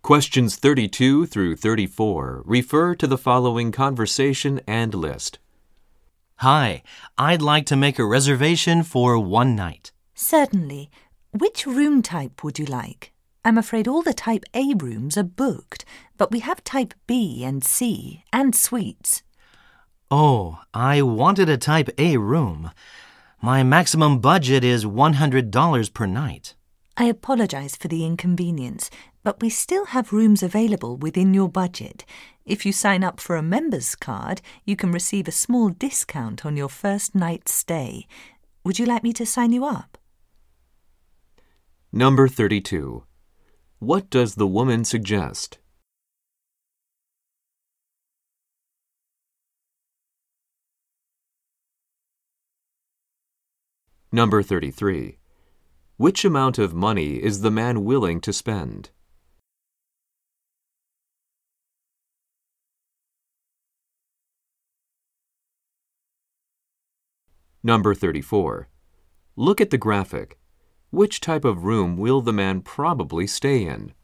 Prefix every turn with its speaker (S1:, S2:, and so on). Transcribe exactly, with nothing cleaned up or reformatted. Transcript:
S1: Questions thirty-two through thirty-four refer to the following conversation and list.
S2: Hi, I'd like to make a reservation for one night.
S3: Certainly. Which room type would you like? I'm afraid all the Type A rooms are booked, but we have Type B and C and suites.
S2: Oh, I wanted a Type A room. My maximum budget is one hundred dollars per night.
S3: I apologize for the inconvenience, but we still have rooms available within your budget. If you sign up for a member's card, you can receive a small discount on your first night's stay. Would you like me to sign you up?
S1: Number thirty-two. What does the woman suggest? Number thirty-three. Which amount of money is the man willing to spend? Number thirty-four. Look at the graphic. Which type of room will the man probably stay in?